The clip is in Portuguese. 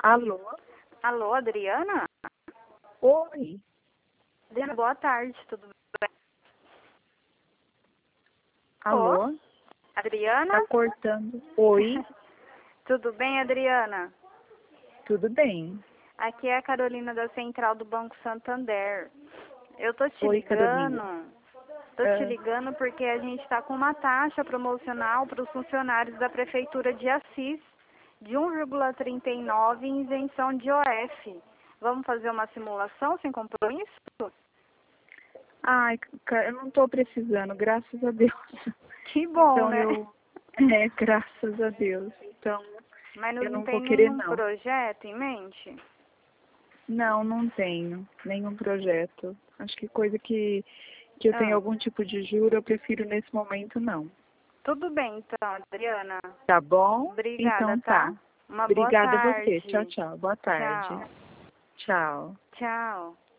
Alô? Alô, Adriana? Oi. Adriana, boa tarde, tudo bem? Alô? Adriana? Tá cortando. Oi. Tudo bem, Adriana? Tudo bem? Aqui é a Carolina da Central do Banco Santander. Eu tô te Oi, ligando. Carolina. Tô te ligando porque a gente está com uma taxa promocional para os funcionários da Prefeitura de Assis de 1,39 em isenção de OF. Vamos fazer uma simulação sem compromisso? Ai, cara, eu não tô precisando, graças a Deus. Que bom, Então né? graças a Deus. Então, Mas eu não não tem vou querer, nenhum não. projeto em mente? Não, não tenho nenhum projeto. Acho que coisa que eu tenho algum tipo de juro, eu prefiro nesse momento não. Tudo bem, então, Adriana. Tá bom? Obrigada, Então tá? tá. Uma boa Obrigada a você. tarde. Tchau, tchau. Boa tarde. Tchau. Tchau. Tchau.